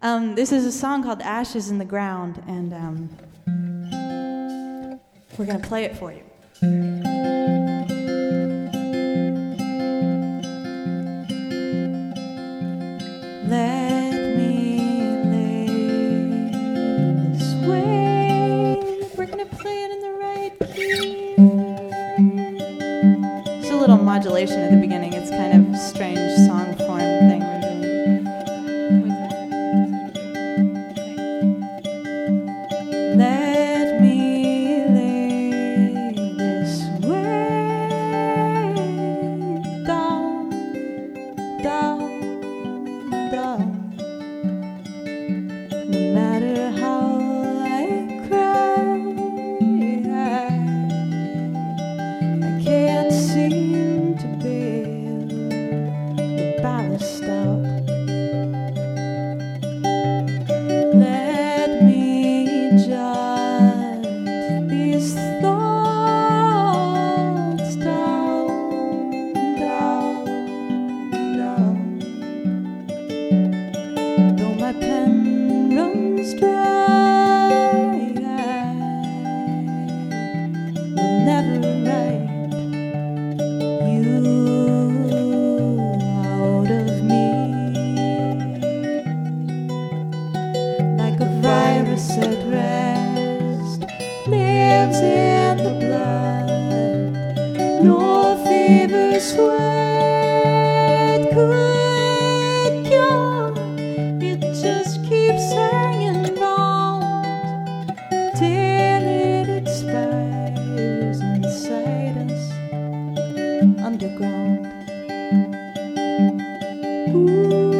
This is a song called Ashes in the Ground, and we're going to play it for you. Let me lay this way. We're going to play it in the right key. There's a little modulation at the beginning. It's kind of a strange song form thing we're doing. Let me lay this way, down, down, down. No matter how I cry, I can't seem to bear the ballast out. Let me jot these thoughts down, down, down. Though my pen runs dry, I will never write you out of me. Like a virus at rest, lives in the blood. No fever, sweat could cure. It just keeps hanging round till it expires inside us underground. Ooh.